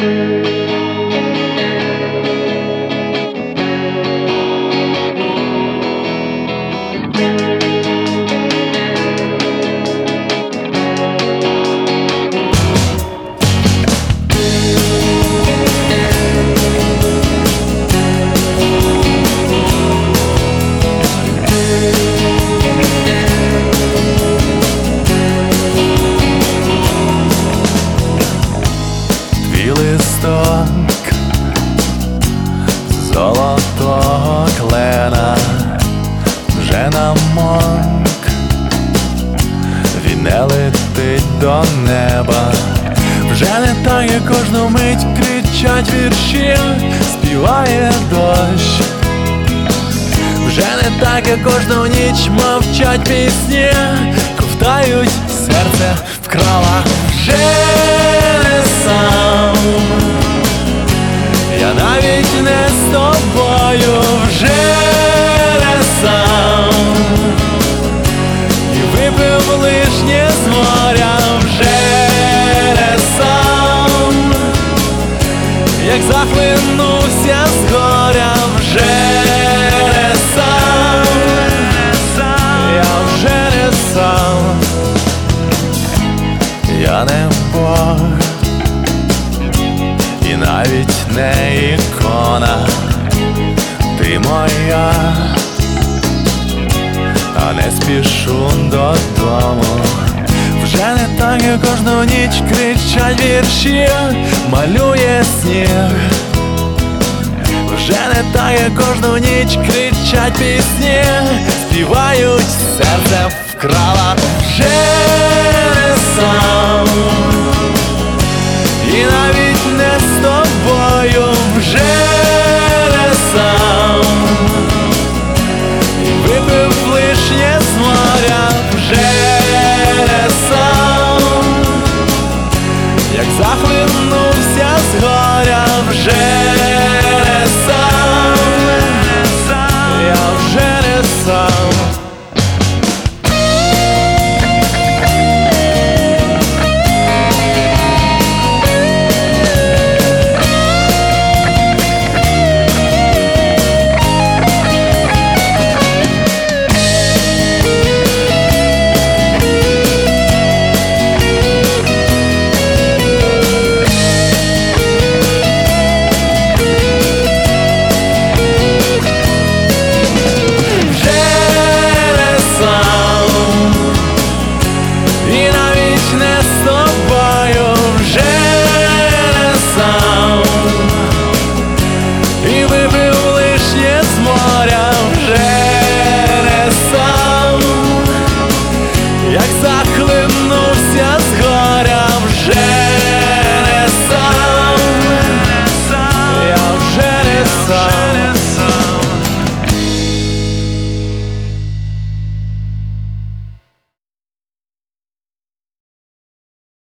Листок золотого клена вже намок, він не летить до неба. Вже не так, як кожну мить кричать вірші, співає дощ. Вже не так, як кожну ніч мовчать пісні, ковтають серце, вкрала вже не сам. Я навіть не з тобою, вже не сам. І випив лишнє з моря, вже не сам. Як захлинувся з горя, вже не сам. Я вже не сам. Я не Бог і навіть не ікона. Ти моя, а не спішу додому. Вже не так, як кожну ніч кричать вірші, малює сніг. Вже не так, як кожну ніч кричать пісні, співають серце, вкрала вже не сам.